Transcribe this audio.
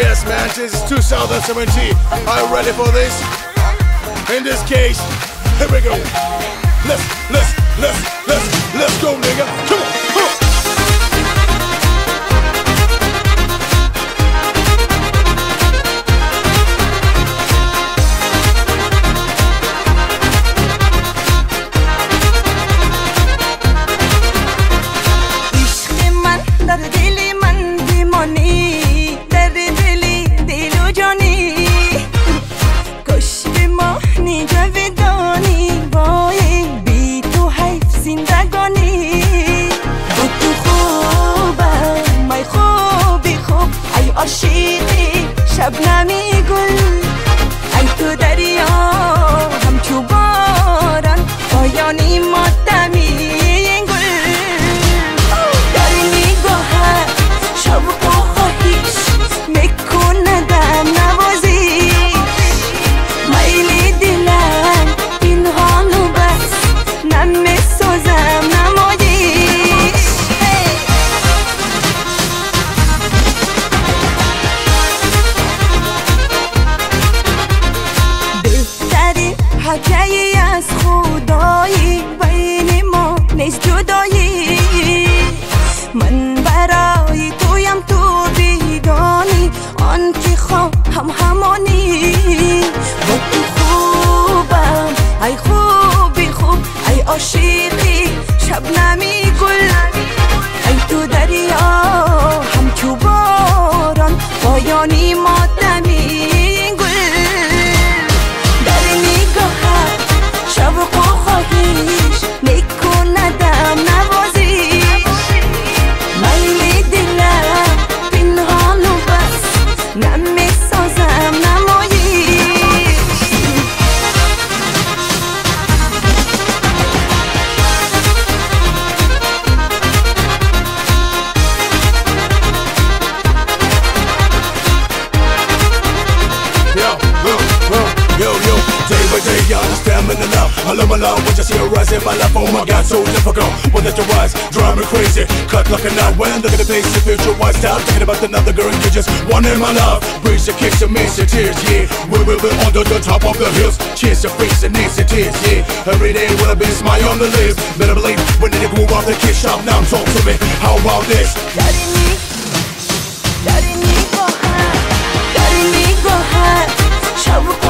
Yes, man, this is 2017. Are you ready for this? In this case, here we go. Let's go, nigga. Come on. عاشقی شبنمی گل ای تو دریا همچو باران پایانی ماتمی گل در نگاهت شوق و خواهیش میکنه در نوازیش میل دلم پنهان و بس نمیسازم نمایش حکایی از خدایی بین ما نیست جدایی من برای تویم تو بیدانی آن که خواهم همانی با تو خوبم ای خوبی خوب ای عاشقی شبنمی گل ای تو دریا همچو باران پایانی ماتمی شوق و خواهیش میکنه دم نوازیش میل دلم پنهان و بس نمیسازم نمایش Yo, day by day, I understand me enough. I love my love when you see her rise in my life. Oh my God, so difficult. When that your rise, drive me crazy. Cut like a knife when look at the face, you future wise. Stop thinking about another girl, you just one in my love. Breeze your kicks and miss your tears, yeah. We will be under the top of the hills. Cheers your face and knees your tears, yeah. Every day will be a smile on the lips. Better believe when they move off the kiss shop. Now talk to me. How about this? در نگاهت شوق